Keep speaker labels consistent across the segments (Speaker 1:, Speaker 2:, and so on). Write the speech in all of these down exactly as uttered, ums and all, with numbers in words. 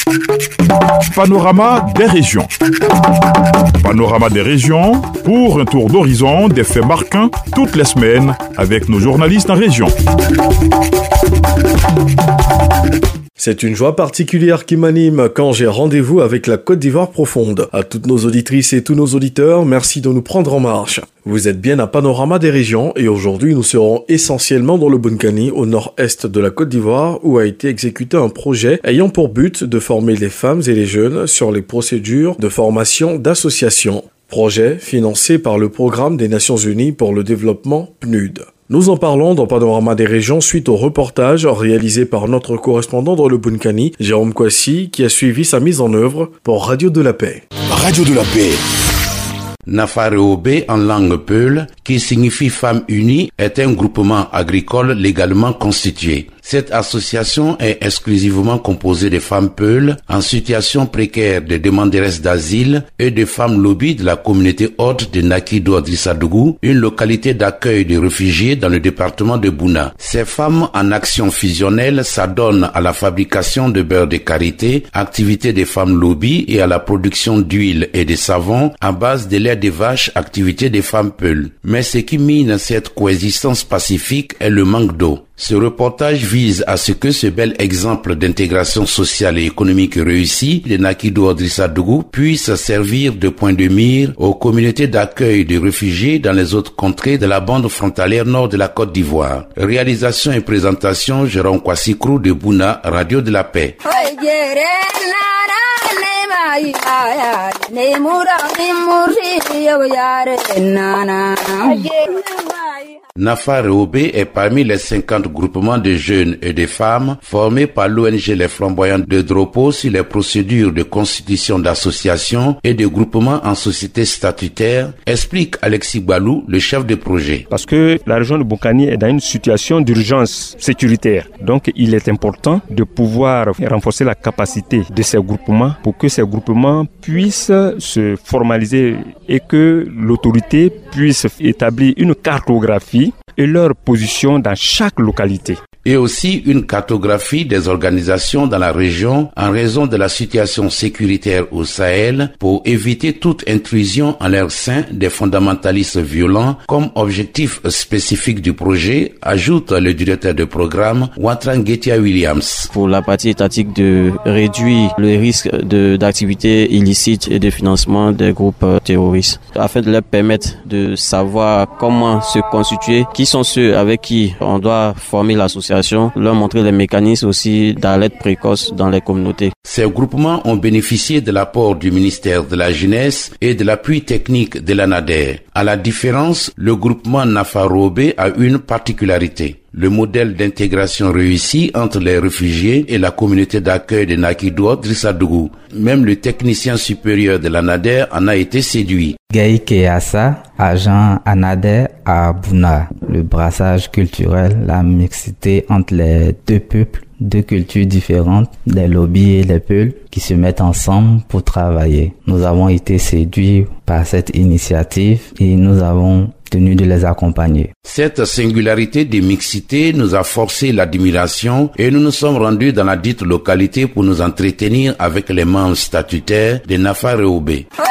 Speaker 1: Panorama des régions. Panorama des régions pour un tour d'horizon des faits marquants toutes les semaines avec nos journalistes en région.
Speaker 2: C'est une joie particulière qui m'anime quand j'ai rendez-vous avec la Côte d'Ivoire profonde. À toutes nos auditrices et tous nos auditeurs, merci de nous prendre en marche. Vous êtes bien à Panorama des régions et aujourd'hui nous serons essentiellement dans le Bounkiani, au nord-est de la Côte d'Ivoire, où a été exécuté un projet ayant pour but de former les femmes et les jeunes sur les procédures de formation d'associations. Projet financé par le Programme des Nations Unies pour le développement P N U D. Nous en parlons dans Panorama des régions suite au reportage réalisé par notre correspondant dans le Bounkiani, Jérôme Kouassi, qui a suivi sa mise en œuvre pour Radio de la Paix.
Speaker 3: Radio de la Paix.
Speaker 4: Nafareobe en langue peul, qui signifie Femmes Unies, est un groupement agricole légalement constitué. Cette association est exclusivement composée de femmes peules en situation précaire, de demanderesses d'asile et de femmes lobbies de la communauté haute de Nakido-Adrissadougou, une localité d'accueil de réfugiés dans le département de Bouna. Ces femmes en action fusionnelle s'adonnent à la fabrication de beurre de karité, activité des femmes lobbies, et à la production d'huile et de savon à base de lait de vache, activité des femmes peules. Mais ce qui mine cette coexistence pacifique est le manque d'eau. Ce reportage vise à ce que ce bel exemple d'intégration sociale et économique réussie de Nakido-Adrissadougou puisse servir de point de mire aux communautés d'accueil de réfugiés dans les autres contrées de la bande frontalière nord de la Côte d'Ivoire. Réalisation et présentation, Jérôme Kouassi de Bouna, Radio de la Paix. Nafareobe est parmi les cinquante groupements de jeunes et de femmes formés par l'O N G Les Flamboyants de Dropo sur les procédures de constitution d'associations et de groupements en société statutaire, explique Alexis Balou, le chef de projet.
Speaker 5: Parce que la région de Bounkiani est dans une situation d'urgence sécuritaire. Donc il est important de pouvoir renforcer la capacité de ces groupements pour que ces groupements puissent se formaliser et que l'autorité puisse établir une cartographie et leur position dans chaque localité.
Speaker 4: Et aussi une cartographie des organisations dans la région en raison de la situation sécuritaire au Sahel pour éviter toute intrusion en leur sein des fondamentalistes violents comme objectif spécifique du projet, ajoute le directeur de programme Watran Getia Williams.
Speaker 6: Pour la partie étatique, de réduire le risque de, d'activités illicites et de financement des groupes terroristes afin de leur permettre de savoir comment se constituer, qui sont ceux avec qui on doit former l'association, leur montrer les mécanismes aussi d'alerte précoce dans les communautés.
Speaker 4: Ces groupements ont bénéficié de l'apport du ministère de la Jeunesse et de l'appui technique de l'ANADER. À la différence, le groupement Nafareobe a une particularité. Le modèle d'intégration réussi entre les réfugiés et la communauté d'accueil de Nakido-Adrissadougou. Même le technicien supérieur de l'ANADER en a été séduit.
Speaker 7: Gaï Keassa, agent ANADER à Bouna. Le brassage culturel, la mixité entre les deux peuples, deux cultures différentes, les lobbies et les peuls qui se mettent ensemble pour travailler. Nous avons été séduits par cette initiative et nous avons tenu de les accompagner.
Speaker 4: Cette singularité de mixité nous a forcé l'admiration et nous nous sommes rendus dans la dite localité pour nous entretenir avec les membres statutaires de Nafareobe.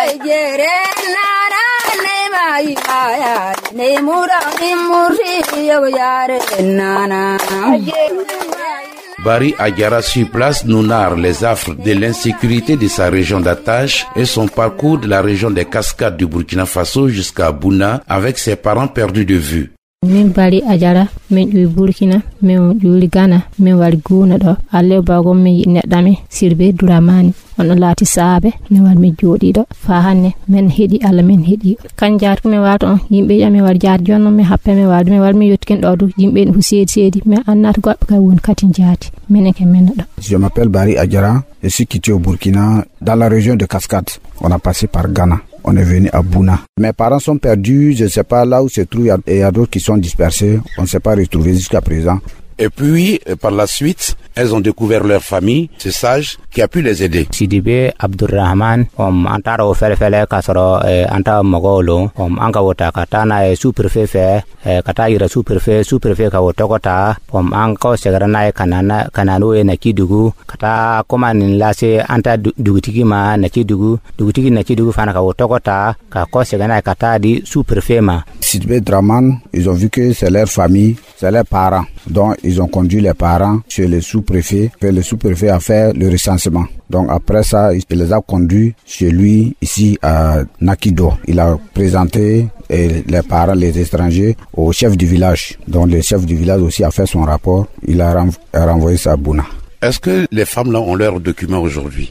Speaker 4: Barry Agara sur place nous narre les affres de l'insécurité de sa région d'attache et son parcours de la région des Cascades du Burkina Faso jusqu'à Bouna avec ses parents perdus de vue.
Speaker 8: Min bari ajara min ƴuwi Burkina min ƴuuri Ghana min wari Guuna ɗo alle bagom min yiɗi neɗɗami Sirbe Duramani on ɗon laati saabe min wari min jooɗi ɗo fa hannde min heeɗi Allah min heeɗi kan jaati min wawata on yimɓe ƴami wari jaati jonnon min happe min wawde min wari min yettiken ɗo du yimɓe ko seedi seedi min annata goɗɗo kay woni kati jaati minen ke min ɗo.
Speaker 9: Je m'appelle Barry Adjara, je suis quitté au Burkina dans la région de Cascade. On a passé par Ghana. On est venu à Bouna. Mes parents sont perdus, je ne sais pas là où se trouvent, il y a d'autres qui sont dispersés, on ne s'est pas retrouvés jusqu'à présent.
Speaker 4: Et puis, par la suite, elles ont découvert leur famille, ce sage qui a pu les aider.
Speaker 3: Sidibé Abdurrahman, om antara ofele fele kasoro anta mogolo, om anga wota katana e sous-préfet fe, kata ira sous-préfet, sous-préfet ka wotokota, om anko segarana e kanana kananu e na kidugu, kata koma nilase anta dugutiki ma na kidugu, dugutiki na kidugu fana ka wotokota, ka ko segana kata di sous-préfet ma.
Speaker 9: Sidibé Draman, ils ont vu que c'est leur famille, c'est leurs parents. Donc, ils ont conduit les parents chez le sous-préfet. Et le sous-préfet a fait le recensement. Donc, après ça, il les a conduits chez lui, ici à Nakido. Il a présenté et les parents, les étrangers, au chef du village. Donc, le chef du village aussi a fait son rapport. Il a, renv- a renvoyé ça à Bouna.
Speaker 4: Est-ce que les femmes là ont leurs documents aujourd'hui?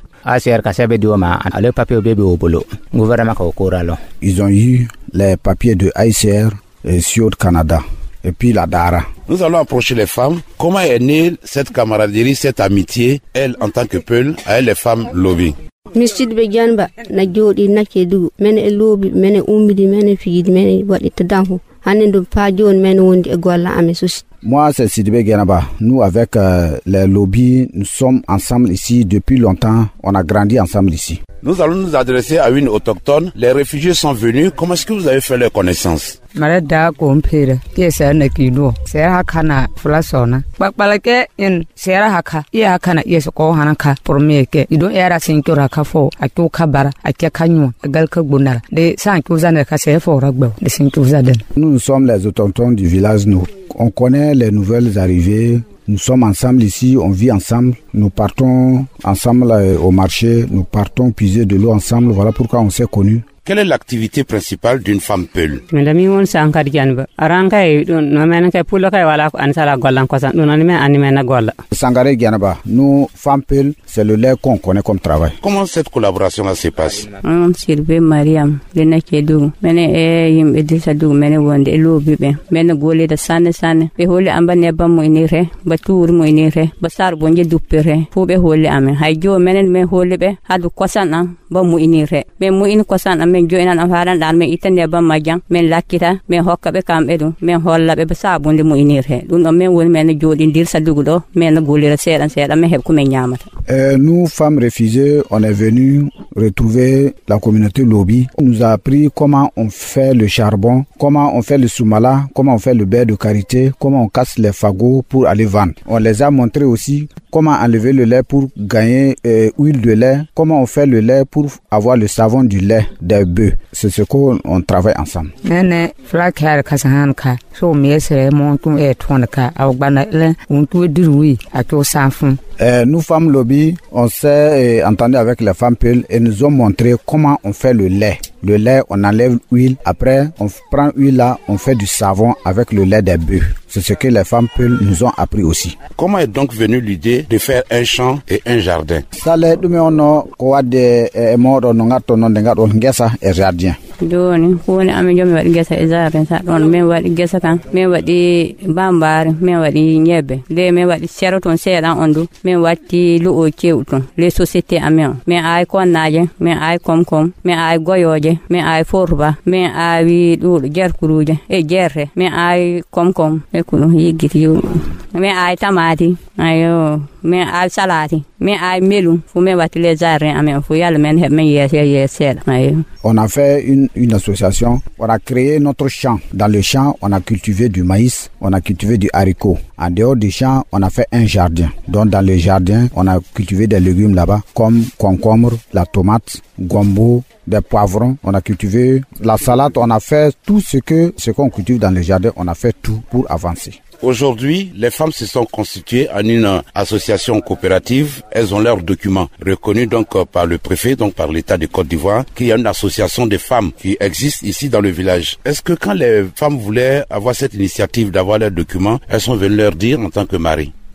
Speaker 9: Ils ont eu les papiers de I C R et Siot Canada. Et puis la Dara.
Speaker 4: Nous allons approcher les femmes. Comment est née cette camaraderie, cette amitié, elle en tant que Peul, à elle les femmes lobby?
Speaker 10: Misid be janba na jodi na kedu men e lobi men e umidi men e figi men e wadi tadanko hanen do pa jon men wondi e golla ame sosi.
Speaker 9: Moi, c'est Sidibé Genaba. Nous, avec euh, les lobbies, nous sommes ensemble ici depuis longtemps. On a grandi ensemble ici.
Speaker 4: Nous allons nous adresser à une autochtone. Les réfugiés sont venus. Comment est-ce que vous avez fait leur connaissance?
Speaker 11: Malada compere, qui est un équino, c'est Hakana, Flasona. Bakbalake in Sierra Haka, Yakana, yes, ko Hanaka, pour me, you don't air a single Rakafo, a Tokabara, a Kakanyo, a Galka Bunara, de Sankuzan Kase for Ragbo, the Sinkuzaden.
Speaker 9: Nous, nous sommes les autochtones du village, nous. On connaît les nouvelles arrivées. Nous sommes ensemble ici, on vit ensemble. Nous partons ensemble euh, au marché, nous partons puiser de l'eau ensemble. Voilà pourquoi on s'est connus.
Speaker 4: Quelle est l'activité principale d'une femme Peul?
Speaker 12: Madame on sankar janba. Aranka e don no men ka pulo ka wala ansala gollan ko san don ni men anime na golla.
Speaker 9: Sangare Gianaba, nous femmes Peul, c'est le lait qu'on connaît comme travail.
Speaker 4: Comment cette collaboration là se passe?
Speaker 12: On sirbe Mariam, le na kedu. Mene e yim edisa du mene wonde e lobi be. Mene gole da sanne sanne. Be hole amba ne ba mo inire, ba tour mo inire, ba sar bonje dupere. Fu be hole ame. Hay jo mene me hole be hadu kosan ba mo inire. Me mo in kosan men joinan afaran dal men itande ba majang men lakita men hokkabe kambe dum men hollabe be sabunde mo inire dum men woni men jodi dir sadugo men golira sedan sedan men heb ko men nyamata.
Speaker 9: Euh, nous, femmes réfugiées, on est venus retrouver la communauté lobby. On nous a appris comment on fait le charbon, comment on fait le soumala, comment on fait le beurre de karité, comment on casse les fagots pour aller vendre. On les a montré aussi comment enlever le lait pour gagner euh, huile de lait, comment on fait le lait pour avoir le savon du lait des bœufs. C'est ce qu'on on travaille ensemble.
Speaker 11: Nene flakar kasahanka so mesere montu e tonka awgbana le untu dirui ato sanfun.
Speaker 9: Euh, nous, femmes lobby, on s'est euh, entendu avec les femmes Peul et nous ont montré comment on fait le lait. Le lait, on enlève l'huile. Après, on prend l'huile là, on fait du savon avec le lait des bœufs. C'est ce que les femmes Peul nous ont appris aussi.
Speaker 4: Comment est donc venue l'idée de faire un champ et un jardin?
Speaker 9: Ça, les deux ono ko ade e modo no ngato no ngato ngesa e jardin.
Speaker 12: Doni woni ame jomi wadi gesa e jardin sa don men wadi gesa kan men wadi bambar men wadi nyebe de men wadi seroton sedan ondu men wati luo cewton les sociétés amen men ay konnaje men ay komkom men ay goyoje men ay forba men ay dudo jerkuruje e jerre men ay komkom e kuno yigiti yo men ay tamati ayo men ay salati men ay melum fu men wati les jardins amen fu yalla men heb men yes yes ayo.
Speaker 9: On a fait une, une association, on a créé notre champ. Dans le champ, on a cultivé du maïs, on a cultivé du haricot. En dehors du champ, on a fait un jardin. Donc dans le jardin, on a cultivé des légumes là-bas, comme concombre, la tomate, gombo, des poivrons. On a cultivé la salade, on a fait tout ce que ce qu'on cultive dans le jardin, on a fait tout pour avancer.
Speaker 4: Aujourd'hui, les femmes se sont constituées en une association coopérative. Elles ont leurs documents reconnus donc par le préfet, donc par l'État de Côte d'Ivoire, qu'il y a une association de femmes qui existe ici dans le village. Est-ce que quand les femmes voulaient avoir cette initiative d'avoir leurs documents, elles sont venues leur dire en tant que mari?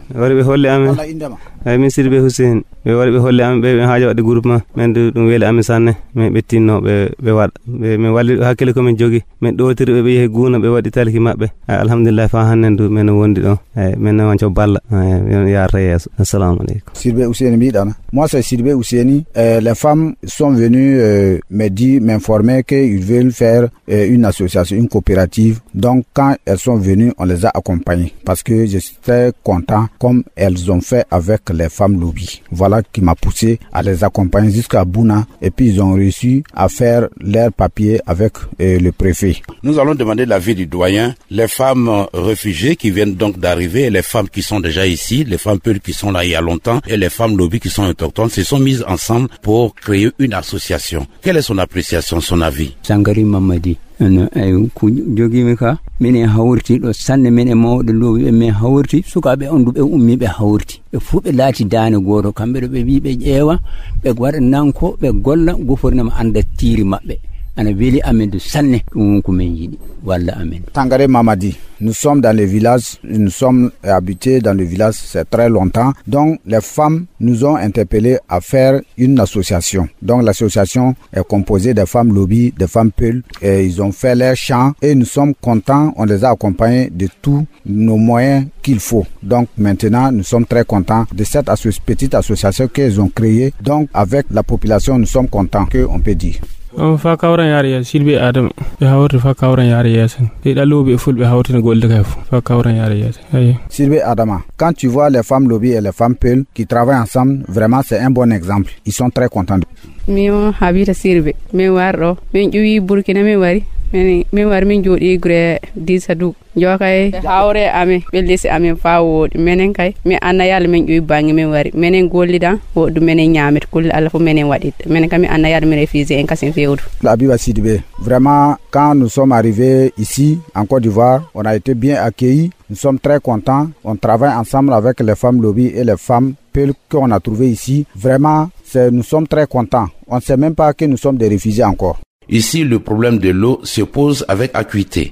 Speaker 13: warɓe holle amen ay min Sidibé Hussein ɓe warɓe holle amen ɓe ɓe haaja wadde groupement men ɗum weeli amen sanne min ɓe tinno ɓe ɓe waɗa min walli hakkille komin jogui min ɗowtiri ɓe ɓe yeehi guuna ɓe waɗi talki maɓɓe alhamdulillah fa hannen du men wondi ɗon ay men wanco balla yarata yeeso. Assalamu aleykum.
Speaker 9: Sidibé Hussein mbiɗana moi c'est Sidibé Husseini. euh, les femmes sont venues euh, me dire m'informer qu'ils veulent faire euh, une association, une coopérative. Donc quand elles sont venues, on les a accompagnées parce que j'étais content comme elles ont fait avec les femmes lobby. Voilà qui m'a poussé à les accompagner jusqu'à Bouna et puis ils ont réussi à faire leurs papiers avec euh, le préfet.
Speaker 4: Nous allons demander l'avis du doyen. Les femmes réfugiées qui viennent donc d'arriver, les femmes qui sont déjà ici, les femmes peules qui sont là il y a longtemps et les femmes lobby qui sont autochtones se sont mises ensemble pour créer une association. Quelle est son appréciation, son avis?
Speaker 14: Sangari Mamadi. Ano ay ku jogimi ka minen hawrti do sanne minen mawde lowi men hawrti sukabe on dube ummi be hawrti be fu be laati daane goto kambe be bi be jeewa be gwada nanko be golla gofornama anda tiri mabbe ana veli amen de sanne dum ko men yidi walla amen.
Speaker 9: Tangare Mamadi, nous sommes dans le village, nous sommes habités dans le village c'est très longtemps. Donc les femmes nous ont interpellés à faire une association. Donc l'association est composée des femmes lobby, des femmes peules et ils ont fait leurs chants et nous sommes contents, on les a accompagnés de tous nos moyens qu'il faut. Donc maintenant nous sommes très contents de cette asso- petite association qu'ils ont créée. Donc avec la population nous sommes contents qu'on peut dire.
Speaker 15: on fa kawran yari Sidibé Adam be hawri fa kawran yari yasen be dalobe fulbe hawtina golde kay fa kawran yari yasen ay
Speaker 9: Sidibé Adama, quand tu vois les femmes lobby et les femmes peules qui travaillent ensemble, vraiment c'est un bon exemple. Ils sont très contents.
Speaker 16: Mi on habita Sidibé mi wardo min juwi Burkina mi wari min min wari min jodi gure disa du jokay hawre ame bellisi ame fa wodi menen kay mi anna yalla min juwi bangi min wari menen gollidan wodu menen nyamit kul ala fu menen wadit menen kam mi anna yalla mi refusé en kasen fewdu.
Speaker 9: Abiba Sidibé, vraiment quand nous sommes arrivés ici en Côte d'Ivoire, on a été bien accueillis, nous sommes très contents, on travaille ensemble avec les femmes lobby et les femmes peules qu'on a trouvées ici. Vraiment, c'est, nous sommes très contents. On ne sait même pas que nous sommes des réfugiés encore.
Speaker 4: Ici, le problème de l'eau se pose avec acuité.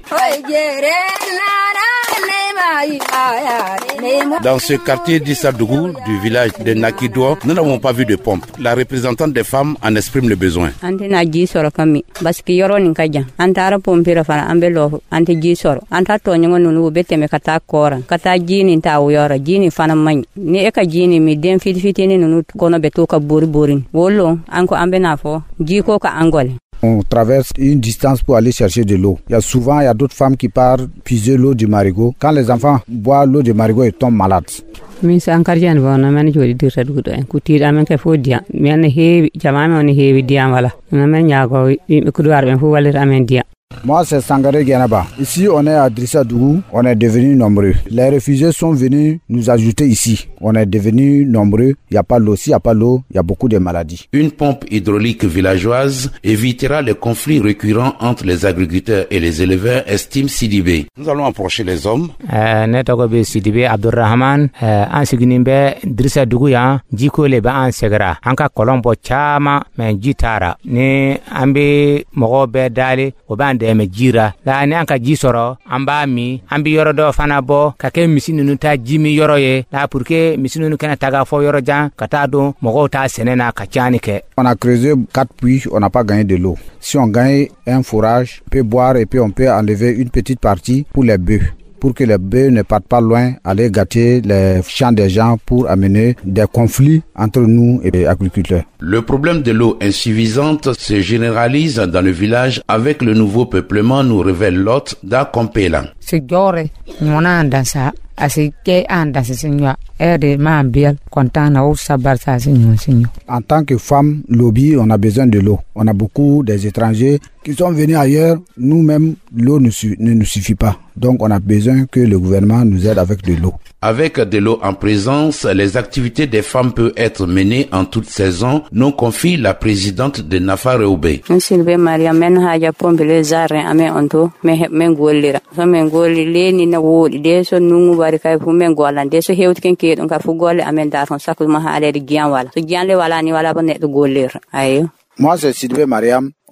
Speaker 4: Dans ce quartier d'Issadougou, du village de Nakido, nous n'avons pas vu de pompe. La représentante des femmes en exprime le besoin.
Speaker 12: Ante na ji soro kami baski yoro ni kaja antara pompira fana ambelo ante ji soro anta to nyongo nunu beteme kata kora kata jini ta uyora jini fana man ni eka jini mi dem fit fitini nunu kono beto ka bori borin wolo anko ambe nafo ji ko ka angole.
Speaker 9: On traverse une distance pour aller chercher de l'eau. Il y a souvent, il y a d'autres femmes qui partent puiser l'eau du marigot. Quand les enfants boivent l'eau du marigot, ils tombent malades.
Speaker 11: min sankarjan bona man jodi dirta dudo en kutida men ke fodia men heewi jamaame on heewi diam wala men nyaago yimbe kuduwar ben fu walira amen dia.
Speaker 9: Moi, c'est Sangaré Guénaba. Ici, on est à Drissadougou. On est devenus nombreux. Les réfugiés sont venus nous ajouter ici. On est devenus nombreux. Il n'y a pas l'eau. S'il n'y a pas l'eau, il y a beaucoup de maladies.
Speaker 4: Une pompe hydraulique villageoise évitera les conflits récurrents entre les agriculteurs et les éleveurs, estime Sidibé. Nous allons approcher les hommes.
Speaker 3: Netogobe Sidibé Abdurrahman, Ansiginimbe Drissadougou ya, Jiko leba Ansegra, Anka Colombo Chama, men Jitara, ne Ambe Mogobe Dali, Oban de me jira la ne anka jisoro amba mi ambi yoro do fana bo kake misinu nuta jimi yoro ye la pour que misinu nu kana taga fo yoro jan kata do mogo ta senena kachani ke.
Speaker 9: On a creusé quatre puits, on n'a pas gagné de l'eau. Si on gagne un fourrage, on peut boire et puis on peut enlever une petite partie pour les bœufs, pour que les bœufs ne partent pas loin, aller gâter les champs des gens pour amener des conflits entre nous et les agriculteurs.
Speaker 4: Le problème de l'eau insuffisante se généralise dans le village avec le nouveau peuplement, nous révèle l'hôte d'Akompela.
Speaker 11: C'est gore, mon andansa, assez que andansa signor, aide ma biel, content au sabar sa signor signor.
Speaker 9: En tant que femme lobby, on a besoin de l'eau. On a beaucoup des étrangers qui sont venus ailleurs. Nous-mêmes, l'eau ne, su- ne nous suffit pas. Donc, on a besoin que le gouvernement nous aide avec de l'eau.
Speaker 4: Avec de l'eau en présence, les activités des femmes peuvent être menées en toute saison, nous confie la présidente de Nafa Reoube.
Speaker 12: Silbe Maria men haja pombele zarre ame onto me men gollira so men golli leni na wodi de so nungu bari kay fu men golan de so hewti ken ke don ka fu golle amen dar fon sakku ma haale de gian wala so gian le wala ni wala ba ne do gollir ayo.
Speaker 9: Moi, c'est Sidibé Mariam.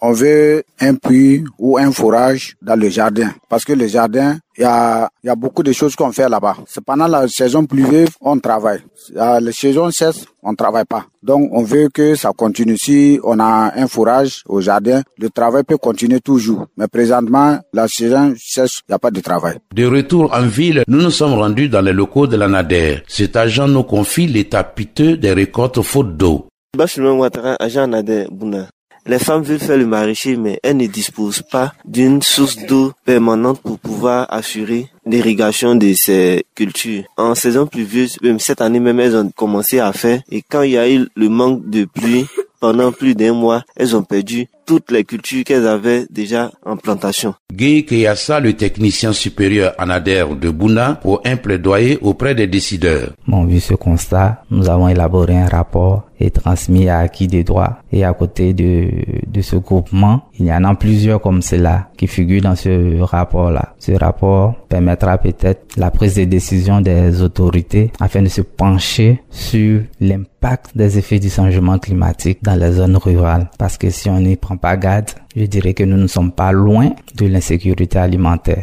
Speaker 9: on veut un puits ou un forage dans le jardin. Parce que le jardin, il y a, il y a beaucoup de choses qu'on fait là-bas. C'est pendant la saison pluvieuse, on travaille. La saison sèche, on ne travaille pas. Donc, on veut que ça continue. Si on a un forage au jardin, le travail peut continuer toujours. Mais présentement, la saison sèche, il n'y a pas de travail.
Speaker 4: De retour en ville, nous nous sommes rendus dans les locaux de l'ANADER. Cet agent nous confie l'état piteux des récoltes faute d'eau.
Speaker 17: Les femmes veulent faire le maraîcher, mais elles ne disposent pas d'une source d'eau permanente pour pouvoir assurer l'irrigation de ces cultures. En saison pluvieuse, même cette année même, elles ont commencé à faire. Et quand il y a eu le manque de pluie, pendant plus d'un mois, elles ont perdu toutes les cultures qu'elles avaient déjà en plantation.
Speaker 4: Guy Keyassa, le technicien supérieur ANADER de Bouna, pour un plaidoyer auprès des décideurs.
Speaker 7: Bon, vu ce constat, nous avons élaboré un rapport et transmis à acquis des droits. Et à côté de, de ce groupement, il y en a plusieurs comme cela qui figurent dans ce rapport-là. Ce rapport permettra peut-être la prise de décision des autorités afin de se pencher sur l'impact des effets du changement climatique dans les zones rurales. Parce que si on n'y prend pas garde, je dirais que nous ne sommes pas loin de l'insécurité alimentaire.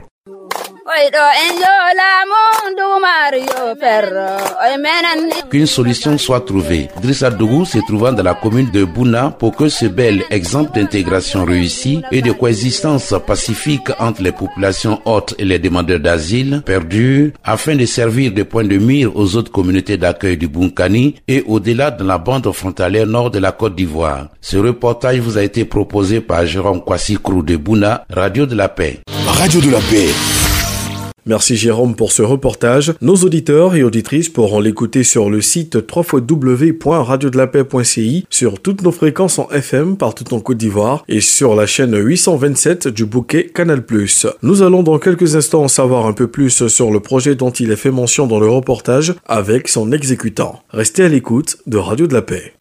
Speaker 4: Qu'une solution soit trouvée. Drissa Dougou se trouvant dans la commune de Bouna pour que ce bel exemple d'intégration réussie et de coexistence pacifique entre les populations hautes et les demandeurs d'asile perdure afin de servir de point de mire aux autres communautés d'accueil du Bunkani et au-delà de la bande frontalière nord de la Côte d'Ivoire. Ce reportage vous a été proposé par Jérôme Kwasi-Krou de Bouna, Radio de la Paix.
Speaker 2: Radio de la Paix. Merci Jérôme pour ce reportage. Nos auditeurs et auditrices pourront l'écouter sur le site w w w point radio de la paix point c i, sur toutes nos fréquences en F M partout en Côte d'Ivoire et sur la chaîne huit cent vingt-sept du bouquet Canal plus. Nous allons dans quelques instants en savoir un peu plus sur le projet dont il est fait mention dans le reportage avec son exécutant. Restez à l'écoute de Radio de la Paix.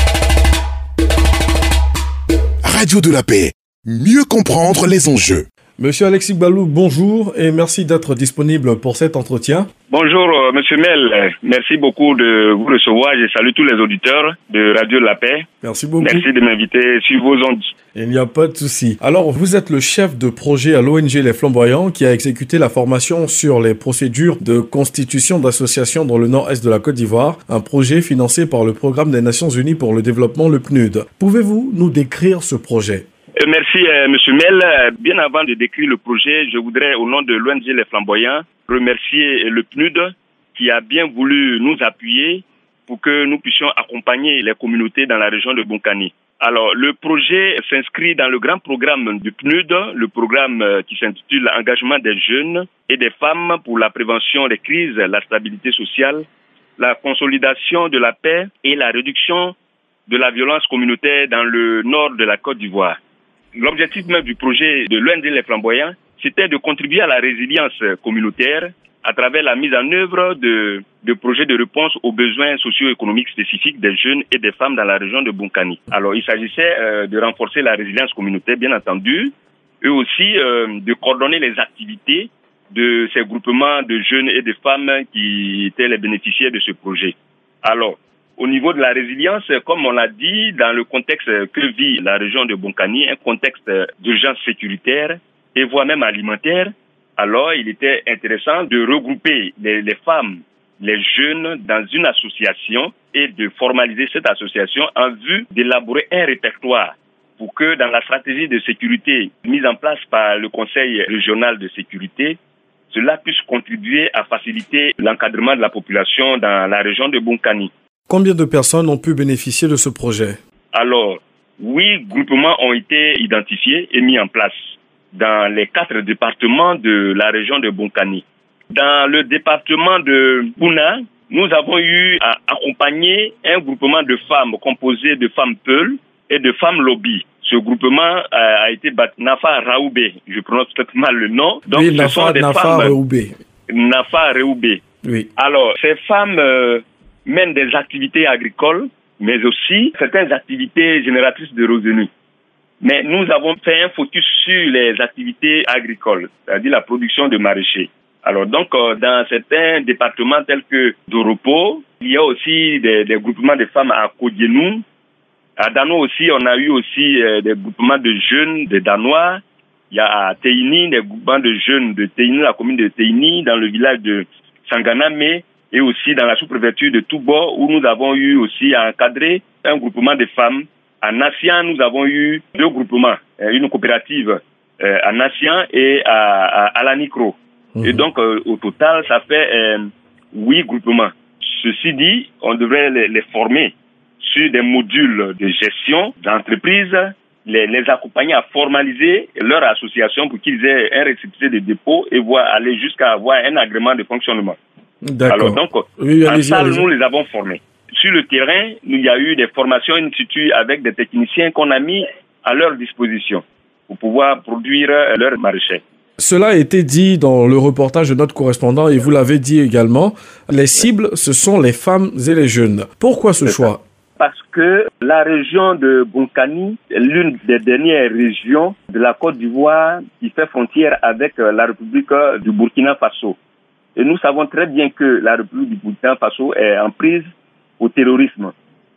Speaker 18: Radio de la Paix, mieux comprendre les enjeux.
Speaker 2: Monsieur Alexis Balou, bonjour et merci d'être disponible pour cet entretien.
Speaker 19: Bonjour euh, Monsieur Mel, merci beaucoup de vous recevoir. Je salue tous les auditeurs de Radio de la Paix.
Speaker 2: Merci beaucoup.
Speaker 19: Merci de m'inviter sur vos ondes.
Speaker 2: Il n'y a pas de souci. Alors, vous êtes le chef de projet à l'O N G Les Flamboyants qui a exécuté la formation sur les procédures de constitution d'associations dans le nord-est de la Côte d'Ivoire, un projet financé par le Programme des Nations Unies pour le développement, le P N U D. Pouvez-vous nous décrire ce projet ?
Speaker 19: Merci euh, Monsieur Mel. Bien avant de décrire le projet, je voudrais au nom de l'O N G Les Flamboyants remercier le P N U D qui a bien voulu nous appuyer pour que nous puissions accompagner les communautés dans la région de Bunkani. Alors le projet s'inscrit dans le grand programme du P N U D, le programme qui s'intitule Engagement des jeunes et des femmes pour la prévention des crises, la stabilité sociale, la consolidation de la paix et la réduction de la violence communautaire dans le nord de la Côte d'Ivoire. L'objectif même du projet de l'O N G Les Flamboyants, c'était de contribuer à la résilience communautaire à travers la mise en œuvre de, de projets de réponse aux besoins socio-économiques spécifiques des jeunes et des femmes dans la région de Bunkani. Alors, il s'agissait euh, de renforcer la résilience communautaire, bien entendu, et aussi euh, de coordonner les activités de ces groupements de jeunes et de femmes qui étaient les bénéficiaires de ce projet. Alors, au niveau de la résilience, comme on l'a dit, dans le contexte que vit la région de Bunkani, un contexte d'urgence sécuritaire et voire même alimentaire, alors il était intéressant de regrouper les, les femmes, les jeunes dans une association et de formaliser cette association en vue d'élaborer un répertoire pour que dans la stratégie de sécurité mise en place par le Conseil régional de sécurité, cela puisse contribuer à faciliter l'encadrement de la population dans la région de Bunkani.
Speaker 2: Combien de personnes ont pu bénéficier de ce projet ?
Speaker 19: Alors, huit groupements ont été identifiés et mis en place dans les quatre départements de la région de Bunkani. Dans le département de Bouna, nous avons eu à accompagner un groupement de femmes composé de femmes Peul et de femmes Lobby. Ce groupement a été baptisé Nafa Raoubé. Je prononce peut-être mal le nom.
Speaker 2: Donc, oui, ce Nafa, sont des Nafa femmes Raoubé.
Speaker 19: Nafa Raoubé.
Speaker 2: Oui.
Speaker 19: Alors, ces femmes euh, mènent des activités agricoles, mais aussi certaines activités génératrices de revenus. Mais nous avons fait un focus sur les activités agricoles, c'est-à-dire la production de maraîchers. Alors donc, euh, dans certains départements tels que Doropo, il y a aussi des, des groupements de femmes à Kodienou, À Dano aussi, on a eu aussi euh, des groupements de jeunes de Danois. Il y a à Teini, des groupements de jeunes de Teini, la commune de Teini, dans le village de Sanganame, et aussi dans la sous-préfecture de Toubo, où nous avons eu aussi à encadrer un groupement de femmes. À Nassian, nous avons eu deux groupements, une coopérative euh, à Nassian et à, à, à la Nicro. Mmh. Et donc, euh, au total, ça fait euh, huit groupements. Ceci dit, on devrait les, les former sur des modules de gestion d'entreprise, les, les accompagner à formaliser leur association pour qu'ils aient un récépissé de dépôt et voir aller jusqu'à avoir un agrément de fonctionnement.
Speaker 2: D'accord.
Speaker 19: Alors donc,
Speaker 2: oui,
Speaker 19: en salle, nous les avons formés. Sur le terrain, il y a eu des formations in situ avec des techniciens qu'on a mis à leur disposition pour pouvoir produire leurs maraîchers.
Speaker 2: Cela a été dit dans le reportage de notre correspondant et vous l'avez dit également, les cibles, ce sont les femmes et les jeunes. Pourquoi ce choix ?
Speaker 19: Parce que la région de Bonkani est l'une des dernières régions de la Côte d'Ivoire qui fait frontière avec la République du Burkina Faso. Et nous savons très bien que la République du Burkina Faso est en prise au terrorisme.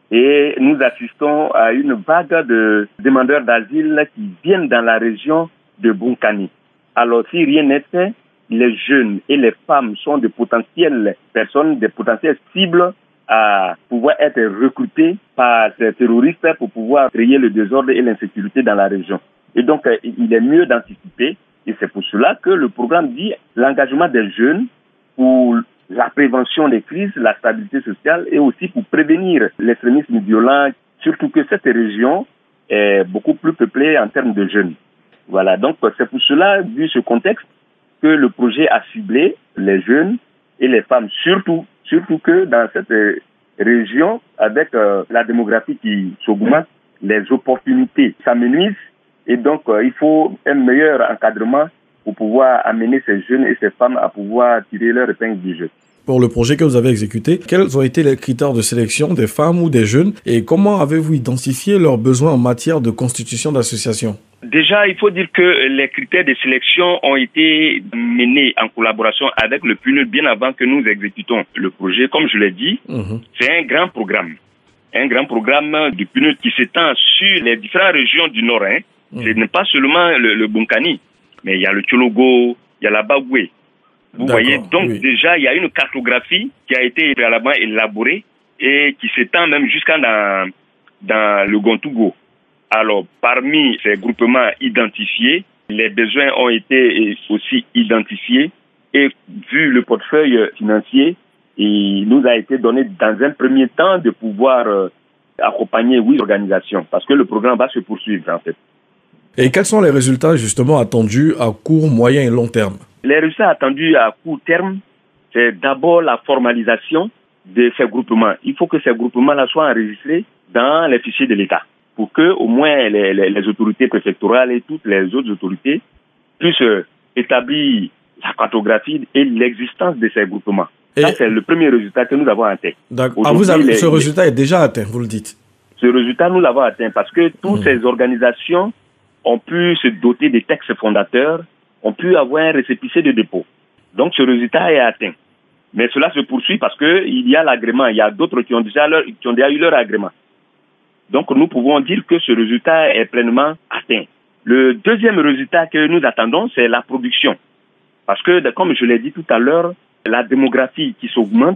Speaker 19: Et nous assistons à une vague de demandeurs d'asile qui viennent dans la région de Bonkani. Alors, si rien n'est fait, les jeunes et les femmes sont de potentielles personnes, des potentielles cibles à pouvoir être recrutés par ces terroristes pour pouvoir créer le désordre et l'insécurité dans la région. Et donc, il est mieux d'anticiper. Et c'est pour cela que le programme dit l'engagement des jeunes pour la prévention des crises, la stabilité sociale et aussi pour prévenir l'extrémisme violent, surtout que cette région est beaucoup plus peuplée en termes de jeunes. Voilà, donc c'est pour cela, vu ce contexte, que le projet a ciblé les jeunes et les femmes, surtout, surtout que dans cette région, avec euh, la démographie qui s'augmente, les opportunités s'amenuisent et donc euh, il faut un meilleur encadrement pour pouvoir amener ces jeunes et ces femmes à pouvoir tirer leur épingle du jeu.
Speaker 2: Pour le projet que vous avez exécuté, quels ont été les critères de sélection des femmes ou des jeunes et comment avez-vous identifié leurs besoins en matière de constitution d'association ?
Speaker 19: Déjà, il faut dire que les critères de sélection ont été menés en collaboration avec le P N U D bien avant que nous exécutons le projet. Comme je l'ai dit, mmh. c'est un grand programme. Un grand programme du P N U D qui s'étend sur les différentes régions du Nord. Hein. Mmh. Ce n'est pas seulement le, le Bonkani, mais il y a le Tchologo, il y a la Bagoué. Vous D'accord, voyez, donc oui. déjà, il y a une cartographie qui a été préalablement élaborée et qui s'étend même jusqu'à dans, dans le Gontougo. Alors, parmi ces groupements identifiés, les besoins ont été aussi identifiés et vu le portefeuille financier, il nous a été donné dans un premier temps de pouvoir euh, accompagner huit organisations parce que le programme va se poursuivre en fait.
Speaker 2: Et quels sont les résultats justement attendus à court, moyen et long terme ?
Speaker 19: Les résultats attendus à court terme, c'est d'abord la formalisation de ces groupements. Il faut que ces groupements-là soient enregistrés dans les fichiers de l'État pour que au moins les, les, les autorités préfectorales et toutes les autres autorités puissent établir la cartographie et l'existence de ces groupements. Et ça, c'est le premier résultat que nous avons atteint.
Speaker 2: D'accord. Ah, vous avez, les, ce résultat est déjà atteint, vous le dites.
Speaker 19: Ce résultat, nous l'avons atteint parce que toutes mmh. ces organisations ont pu se doter des textes fondateurs, ont pu avoir un récépissé de dépôt. Donc, ce résultat est atteint. Mais cela se poursuit parce qu'il y a l'agrément. Il y a d'autres qui ont déjà, leur, qui ont déjà eu leur agrément. Donc, nous pouvons dire que ce résultat est pleinement atteint. Le deuxième résultat que nous attendons, c'est la production. Parce que, comme je l'ai dit tout à l'heure, la démographie qui s'augmente,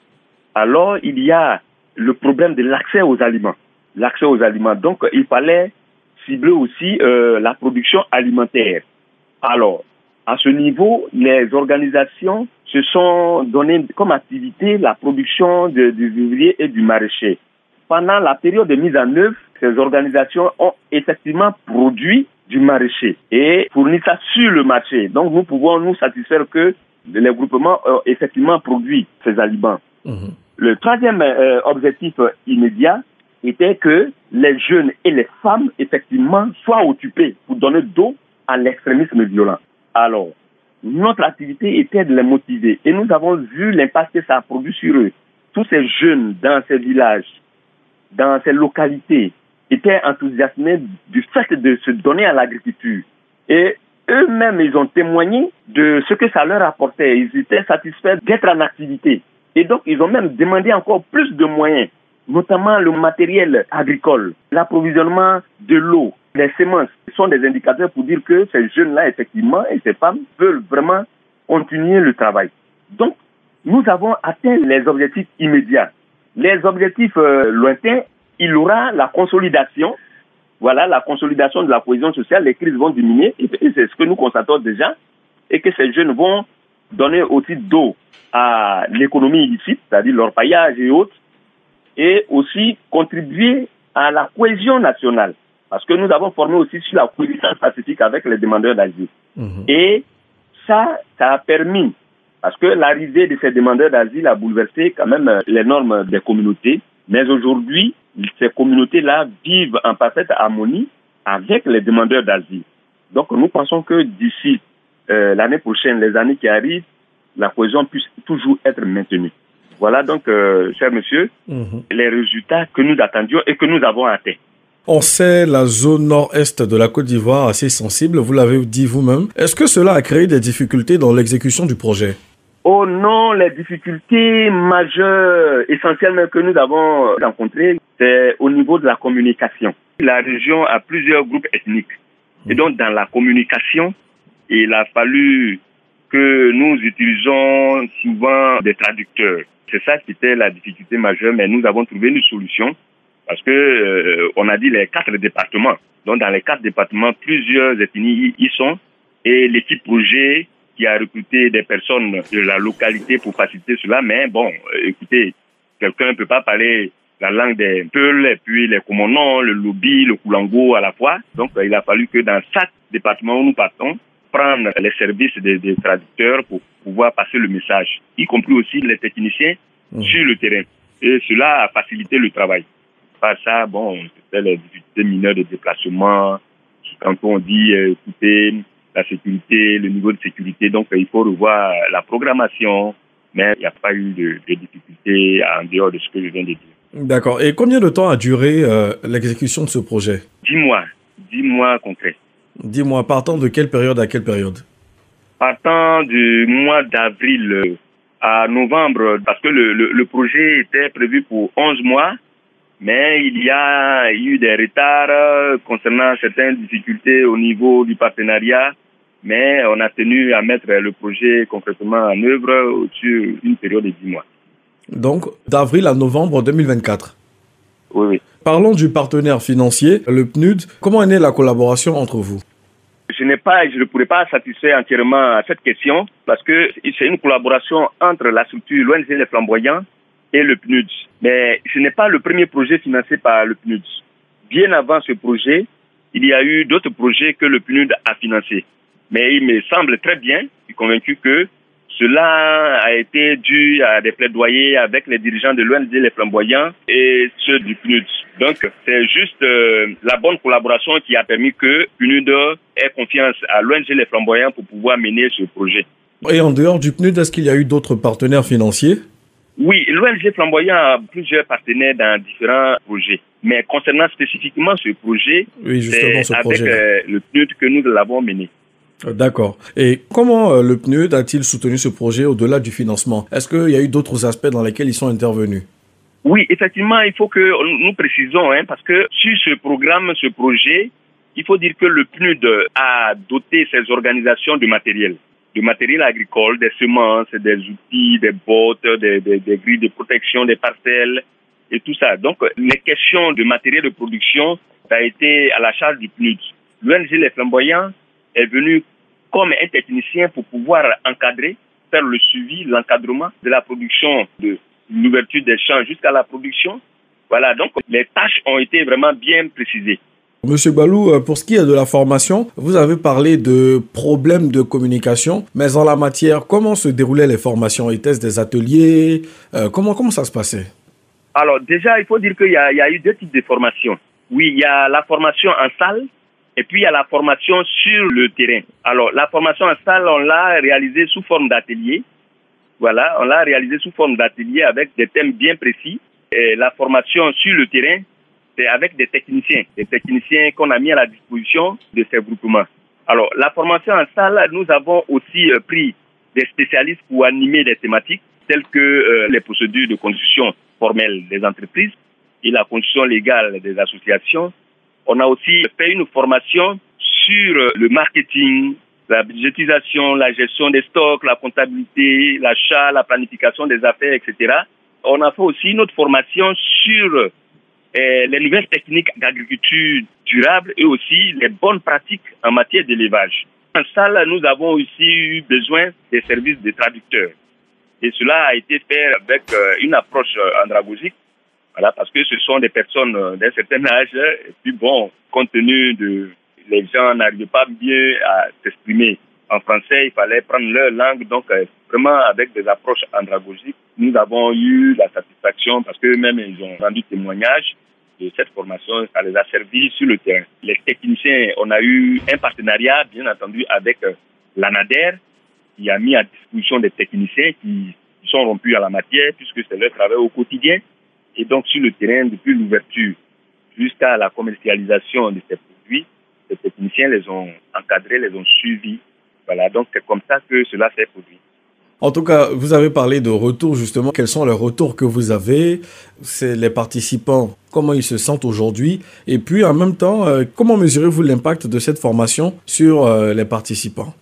Speaker 19: alors il y a le problème de l'accès aux aliments. L'accès aux aliments. Donc, il fallait cibler aussi euh, la production alimentaire. Alors, à ce niveau, les organisations se sont données comme activité la production de, du vivrier et du maraîcher. Pendant la période de mise en œuvre, ces organisations ont effectivement produit du maraîcher et fourni ça sur le marché. Donc, nous pouvons nous satisfaire que les groupements ont effectivement produit ces aliments. Mmh. Le troisième euh, objectif immédiat était que les jeunes et les femmes, effectivement, soient occupés pour donner dos à l'extrémisme violent. Alors, notre activité était de les motiver et nous avons vu l'impact que ça a produit sur eux. Tous ces jeunes dans ces villages, dans ces localités, étaient enthousiasmés du fait de se donner à l'agriculture. Et eux-mêmes, ils ont témoigné de ce que ça leur apportait. Ils étaient satisfaits d'être en activité. Et donc, ils ont même demandé encore plus de moyens notamment le matériel agricole, l'approvisionnement de l'eau, les semences, sont des indicateurs pour dire que ces jeunes-là, effectivement, et ces femmes veulent vraiment continuer le travail. Donc, nous avons atteint les objectifs immédiats. Les objectifs euh, lointains, il y aura la consolidation, voilà, la consolidation de la cohésion sociale, les crises vont diminuer, et c'est ce que nous constatons déjà, et que ces jeunes vont donner aussi d'eau à l'économie illicite, c'est-à-dire l'orpaillage et autres, et aussi contribuer à la cohésion nationale, parce que nous avons formé aussi sur la coexistence pacifique avec les demandeurs d'asile. Mmh. Et ça, ça a permis, parce que l'arrivée de ces demandeurs d'asile a bouleversé quand même les normes des communautés, mais aujourd'hui, ces communautés-là vivent en parfaite harmonie avec les demandeurs d'asile. Donc nous pensons que d'ici euh, l'année prochaine, les années qui arrivent, la cohésion puisse toujours être maintenue. Voilà donc, euh, cher monsieur, mmh. les résultats que nous attendions et que nous avons atteints.
Speaker 2: On sait la zone nord-est de la Côte d'Ivoire assez sensible, vous l'avez dit vous-même. Est-ce que cela a créé des difficultés dans l'exécution du projet?
Speaker 19: Oh non, les difficultés majeures, essentiellement que nous avons rencontrées, c'est au niveau de la communication. La région a plusieurs groupes ethniques. Et donc, dans la communication, il a fallu que nous utilisons souvent des traducteurs. C'est ça qui était la difficulté majeure, mais nous avons trouvé une solution parce que euh, on a dit les quatre départements. Donc, dans les quatre départements, plusieurs ethnies y sont et l'équipe projet qui a recruté des personnes de la localité pour faciliter cela. Mais bon, écoutez, quelqu'un ne peut pas parler la langue des Peuls, et puis les Komonon, le Lobi, le Koulango à la fois. Donc, il a fallu que dans chaque département où nous partons, prendre les services des, des traducteurs pour pouvoir passer le message, y compris aussi les techniciens mmh. sur le terrain. Et cela a facilité le travail. Par ça, bon, c'était les difficultés mineures de déplacement. Quand on dit, euh, écoutez, la sécurité, le niveau de sécurité. Donc, il faut revoir la programmation, mais il n'y a pas eu de, de difficultés en dehors de ce que je viens de dire.
Speaker 2: D'accord. Et combien de temps a duré euh, l'exécution de ce projet?
Speaker 19: Dix mois. Dix mois concrets.
Speaker 2: Dix mois. Partant de quelle période à quelle période?
Speaker 19: Partant du mois d'avril à novembre, parce que le, le, le projet était prévu pour onze mois, mais il y a eu des retards concernant certaines difficultés au niveau du partenariat. Mais on a tenu à mettre le projet concrètement en œuvre sur une période de dix mois.
Speaker 2: Donc, d'avril à novembre deux mille vingt-quatre.
Speaker 19: Oui, oui.
Speaker 2: Parlons du partenaire financier, le P N U D. Comment est née la collaboration entre vous?
Speaker 19: Je n'ai pas, je ne pourrais pas satisfaire entièrement à cette question parce que c'est une collaboration entre la structure l'O N G Les Flamboyants et le P N U D. Mais ce n'est pas le premier projet financé par le P N U D. Bien avant ce projet, il y a eu d'autres projets que le P N U D a financés. Mais il me semble très bien, je suis convaincu que cela a été dû à des plaidoyers avec les dirigeants de l'O N G Les Flamboyants et ceux du P N U D. Donc, c'est juste euh, la bonne collaboration qui a permis que P N U D ait confiance à l'O N G Les Flamboyants pour pouvoir mener ce projet.
Speaker 2: Et en dehors du P N U D, est-ce qu'il y a eu d'autres partenaires financiers?
Speaker 19: Oui, l'O N G Flamboyant a plusieurs partenaires dans différents projets. Mais concernant spécifiquement ce projet,
Speaker 2: oui,
Speaker 19: c'est
Speaker 2: ce
Speaker 19: avec
Speaker 2: projet
Speaker 19: euh, le P N U D que nous l'avons mené.
Speaker 2: D'accord. Et comment euh, le P N U D a-t-il soutenu ce projet au-delà du financement? Est-ce qu'il y a eu d'autres aspects dans lesquels ils sont intervenus?
Speaker 19: Oui, effectivement, il faut que nous précisons, hein, parce que sur ce programme, ce projet, il faut dire que le P N U D a doté ces organisations de matériel, de matériel agricole, des semences, des outils, des bottes, des, des, des grilles de protection, des parcelles et tout ça. Donc, les questions de matériel de production, ça a été à la charge du P N U D. L'O N G Les Flamboyants est venu comme un technicien pour pouvoir encadrer, faire le suivi, l'encadrement de la production, de l'ouverture des champs jusqu'à la production. Voilà, donc les tâches ont été vraiment bien précisées.
Speaker 2: Monsieur Balou, pour ce qui est de la formation, vous avez parlé de problèmes de communication, mais en la matière, comment se déroulaient les formations? Étaient-ce des ateliers? euh, comment, comment ça se passait?
Speaker 19: Alors déjà, il faut dire qu'il y a, il y a eu deux types de formations. Oui, il y a la formation en salle, et puis il y a la formation sur le terrain. Alors, la formation en salle, on l'a réalisée sous forme d'atelier. Voilà, on l'a réalisée sous forme d'atelier avec des thèmes bien précis. Et la formation sur le terrain, c'est avec des techniciens, des techniciens qu'on a mis à la disposition de ces groupements. Alors, la formation en salle, nous avons aussi euh, pris des spécialistes pour animer des thématiques telles que euh, les procédures de constitution formelle des entreprises, et la constitution légale des associations. On a aussi fait une formation sur le marketing, la budgétisation, la gestion des stocks, la comptabilité, l'achat, la planification des affaires, et cetera. On a fait aussi une autre formation sur eh, les nouvelles techniques d'agriculture durable et aussi les bonnes pratiques en matière d'élevage. En salle, nous avons aussi eu besoin des services de traducteurs. Et cela a été fait avec euh, une approche euh, andragogique, voilà, parce que ce sont des personnes euh, d'un certain âge. Et puis bon, compte tenu de les gens n'arrivaient pas bien à s'exprimer en français, il fallait prendre leur langue. Donc euh, vraiment avec des approches andragogiques, nous avons eu la satisfaction parce qu'eux-mêmes ils ont rendu témoignage de cette formation, ça les a servi sur le terrain. Les techniciens, on a eu un partenariat, bien entendu, avec euh, l'ANADER, qui a mis à disposition des techniciens qui, qui sont rompus à la matière, puisque c'est leur travail au quotidien. Et donc, sur le terrain, depuis l'ouverture jusqu'à la commercialisation de ces produits, les techniciens les ont encadrés, les ont suivis. Voilà, donc c'est comme ça que cela s'est produit.
Speaker 2: En tout cas, vous avez parlé de retours, justement. Quels sont les retours que vous avez? C'est les participants, comment ils se sentent aujourd'hui? Et puis, en même temps, euh, comment mesurez-vous l'impact de cette formation sur euh, les participants?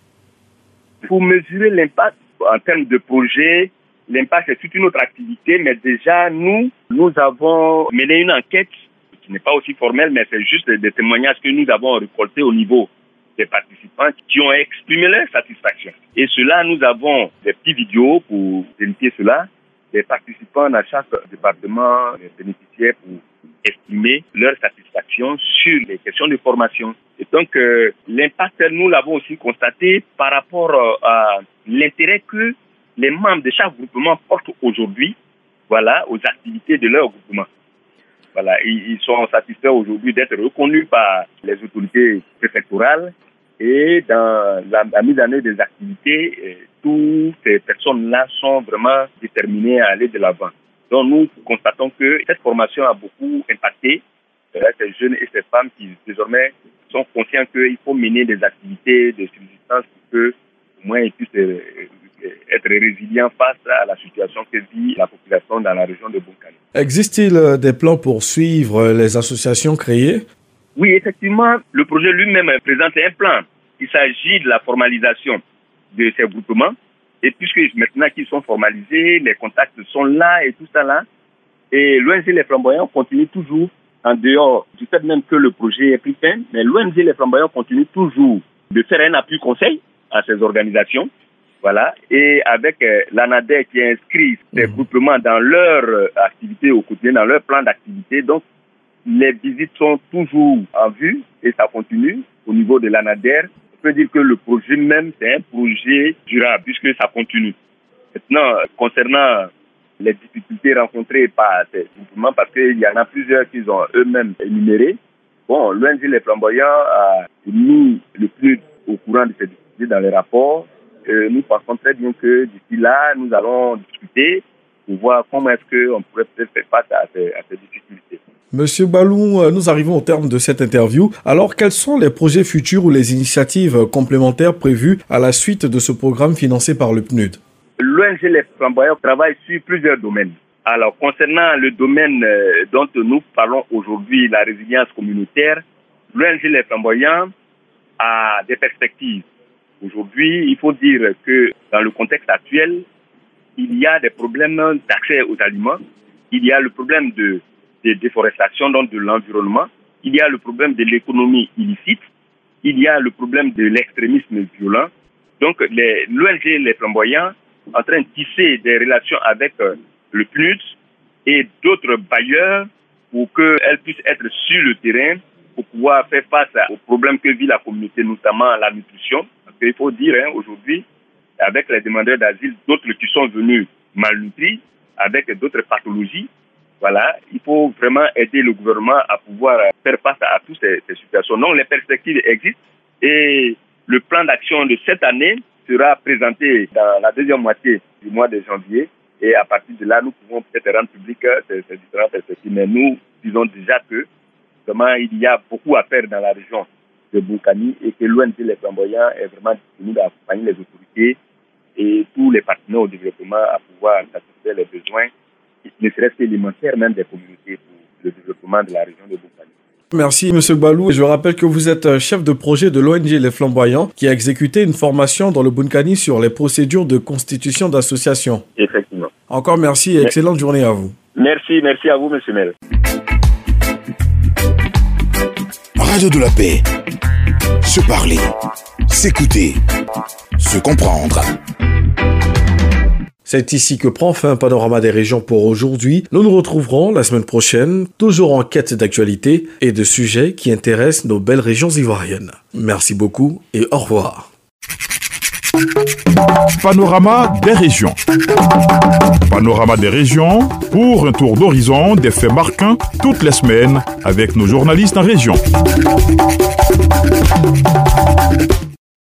Speaker 19: Pour mesurer l'impact en termes de projet, l'impact c'est toute une autre activité, mais déjà, nous, nous avons mené une enquête qui n'est pas aussi formelle, mais c'est juste des témoignages que nous avons récoltés au niveau des participants qui ont exprimé leur satisfaction. Et cela, nous avons des petites vidéos pour vérifier cela. Les participants dans chaque département, les bénéficiaires pour exprimer leur satisfaction sur les questions de formation. Et donc, euh, l'impact, nous l'avons aussi constaté par rapport euh, à l'intérêt que les membres de chaque groupement portent aujourd'hui, voilà, aux activités de leur groupement. Voilà, ils, ils sont satisfaits aujourd'hui d'être reconnus par les autorités préfectorales et dans la, la mise en œuvre des activités, eh, toutes ces personnes-là sont vraiment déterminées à aller de l'avant. Donc nous constatons que cette formation a beaucoup impacté euh, ces jeunes et ces femmes qui désormais sont conscients qu'il faut mener des activités de subsistance pour que au moins ils puissent euh, être résilients face à la situation que vit la population dans la région de Bonkani.
Speaker 2: Existe-t-il des plans pour suivre les associations créées?
Speaker 19: Oui, effectivement, le projet lui-même présente un plan. Il s'agit de la formalisation de ces groupements. Et puisque maintenant qu'ils sont formalisés, les contacts sont là et tout ça là. Et l'O N G Les Flamboyants continue toujours, en dehors du fait même que le projet est pris fin, mais l'O N G Les Flamboyants continue toujours de faire un appui conseil à ces organisations. Voilà, et avec euh, l'ANADER qui inscrit ces groupements dans leur euh, activité au quotidien, dans leur plan d'activité. Donc, les visites sont toujours en vue et ça continue au niveau de l'ANADER. On peut dire que le projet même, c'est un projet durable puisque ça continue. Maintenant, concernant les difficultés rencontrées par ces groupements, parce qu'il y en a plusieurs qu'ils ont eux-mêmes énumérés, bon, l'O N G Les Flamboyants a mis le plus au courant de ces difficultés dans les rapports. Euh, nous pensons très bien que d'ici là, nous allons discuter pour voir comment est-ce qu'on pourrait peut-être faire face à ces, à ces difficultés.
Speaker 2: Monsieur Balou, nous arrivons au terme de cette interview. Alors, quels sont les projets futurs ou les initiatives complémentaires prévues à la suite de ce programme financé par le P N U D?
Speaker 19: L'O N G Les Flamboyants travaille sur plusieurs domaines. Alors, concernant le domaine euh, dont nous parlons aujourd'hui, la résilience communautaire, l'O N G Les Flamboyants a des perspectives. Aujourd'hui, il faut dire que dans le contexte actuel, il y a des problèmes d'accès aux aliments, il y a le problème de, de déforestation, donc de l'environnement, il y a le problème de l'économie illicite, il y a le problème de l'extrémisme violent. Donc, l'O N G Les Flamboyants en train de tisser des relations avec euh, le P N U D et d'autres bailleurs pour qu'elles puissent être sur le terrain pour pouvoir faire face aux problèmes que vit la communauté, notamment la nutrition. Parce qu'il faut dire, hein, aujourd'hui, avec les demandeurs d'asile, d'autres qui sont venus malnutris, avec d'autres pathologies, voilà, il faut vraiment aider le gouvernement à pouvoir faire face à, à toutes ces, ces situations. Donc, les perspectives existent et le plan d'action de cette année sera présenté dans la deuxième moitié du mois de janvier. Et à partir de là, nous pouvons peut-être rendre public ces, ces différentes perspectives. Mais nous disons déjà que vraiment, il y a beaucoup à faire dans la région de Bonkani et que l'O N G Les Flamboyants est vraiment disponible à accompagner les autorités et tous les partenaires au développement à pouvoir satisfaire les besoins, ne serait-ce qu'élémentaires même des communautés pour le développement de la région de Bunkani.
Speaker 2: Merci M. Balou. Je rappelle que vous êtes chef de projet de l'O N G Les Flamboyants qui a exécuté une formation dans le Bunkani sur les procédures de constitution d'association.
Speaker 19: Effectivement.
Speaker 2: Encore merci et excellente journée à vous.
Speaker 19: Merci, merci à vous M. Mel.
Speaker 18: Radio de la paix. Se parler, s'écouter, se comprendre.
Speaker 2: C'est ici que prend fin Panorama des régions pour aujourd'hui. Nous nous retrouverons la semaine prochaine, toujours en quête d'actualité et de sujets qui intéressent nos belles régions ivoiriennes. Merci beaucoup et au revoir.
Speaker 1: Panorama des régions. Panorama des régions pour un tour d'horizon des faits marquants toutes les semaines avec nos journalistes en région.